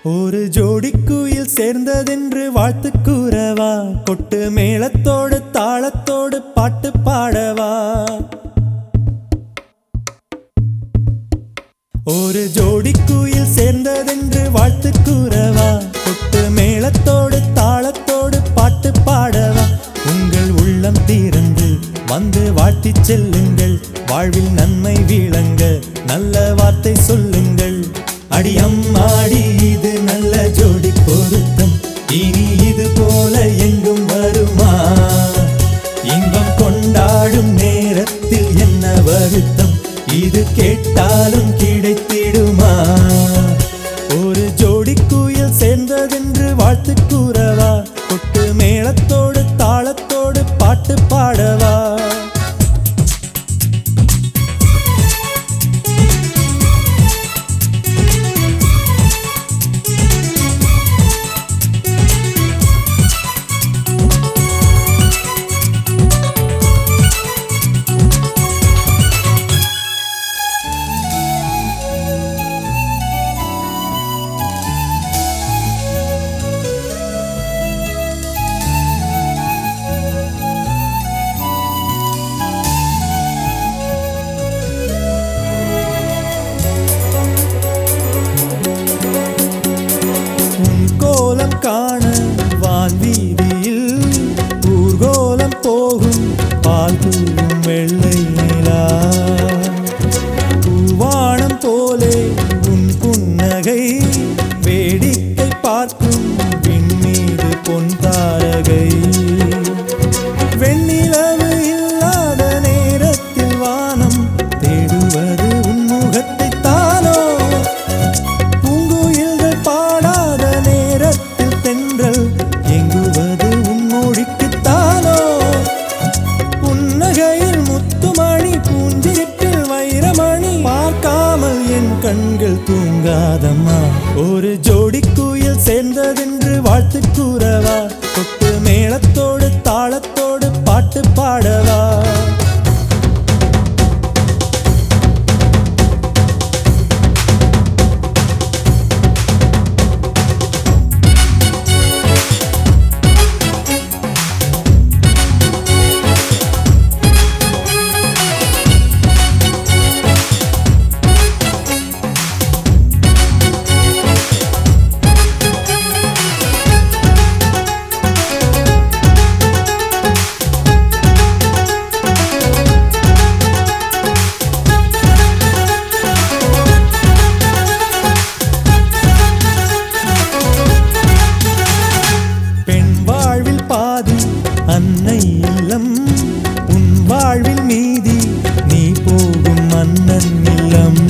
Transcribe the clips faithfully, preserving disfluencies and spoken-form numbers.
ஒரு ஜோடி குயில் சேர்ந்ததென்று வாழ்த்து கூறவா, கொட்டு மேளத்தோடு தாளத்தோடு பாட்டு பாடவா. ஒரு ஜோடி குயில் சேர்ந்ததென்று வாழ்த்து கூறவா, கொட்டு மேளத்தோடு தாளத்தோடு பாட்டு பாடவா. உங்கள் உள்ளம் திறந்து வந்து வாழ்த்தி செல்லுங்கள், வாழ்வில் நன்மை விளங்க நல்ல வார்த்தை சொல்லுங்கள். அடி அம்மாடி இது நல்ல ஜோடி பொருத்தம், இனி இது போல எங்கும் வருமா? இன்பம் கொண்டாடும் நேரத்தில் என்ன வருத்தம், இது கேட்டாலும் கிடைத்திடுமா? ஒரு ஜோடி குயில் சேர்ந்ததென்று வாழ்த்து கூறவா, கொட்டு மேளத்தோடு தாளத்தோடு பாட்டு பாடவா. கோலம் காண வான்வீதியில் ஊர்கோலம் போகும் பால் தூவும் வெள்ளை நிலா. பூவானம் போலே உன் புன்னகை வேடிக்கை பார்க்கும் விண்மீது பொன் தாரகை. வெண்ணிலவு இல்லாத நேரத்தில் வானம் தேடுவது உன் முகத்தை தானோ? பூங்குயில்கள் பாடாத நேரத்தில் தென்றல் எங்குவது உன் மொழிக்குத்தானோ? புன்னகையில் முத்துமணி பூஞ்சிரிப்பில் வைரமணி பார்க்காமல் என் கண்கள் தூங்காதம்மா. ஒரு ஜோடி குயில் சேர்ந்ததென்று வாழ்த்து கூறவா, கொட்டு மேளத்தோடு தாளத்தோடு பாட்டு பாடவா. அன்னை இல்லம் உன் வாழ்வில் மீதி, நீ போகும் மன்னன் இல்லம்.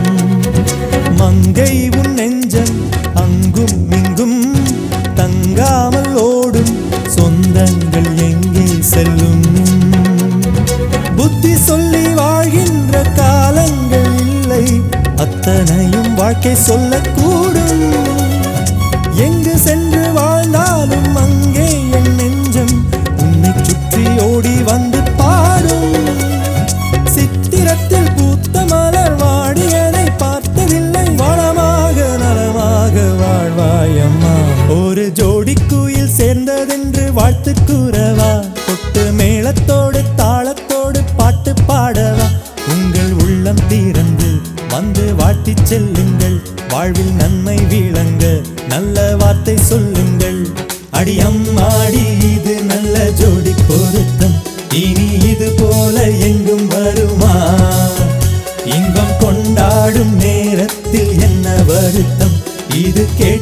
மங்கை உன் நெஞ்சம் அங்கும் இங்கும் தங்காமல் ஓடும், சொந்தங்கள் எங்கே செல்லும்? புத்தி சொல்லி வாழ்கின்ற காலங்கள் இல்லை, அத்தனையும் வாழ்க்கை சொல்லக்கூடும். எங்கு சென்று வாழ்ந்தாலும் அங்கே என் நெஞ்சம் உன்னை சுற்றி ஓடி வந்து பாடும். சித்திரத்தில் பூத்த மலர் வாடியதை பார்த்ததில்லை, வளமாக நலமாக வாழ்வாயம்மா. ஒரு ஜோடி குயில் சேர்ந்ததென்று வாழ்த்து கூறவா, கொட்டு மேளத்தோடு தாளத்தோடு பாட்டு பாடவா. உங்கள் உள்ளம் திறந்து வந்து வாழ்த்தி செல்லுங்கள், வாழ்வில் நன்மை விளங்க நல்ல வார்த்தை சொல்லுங்கள். அடி அம்மாடி இது நல்ல ஜோடி பொருத்தம், இனி இது போல எங்கும் வருமா? இன்பம் கொண்டாடும் நேரத்தில் என்ன வருத்தம், இது கே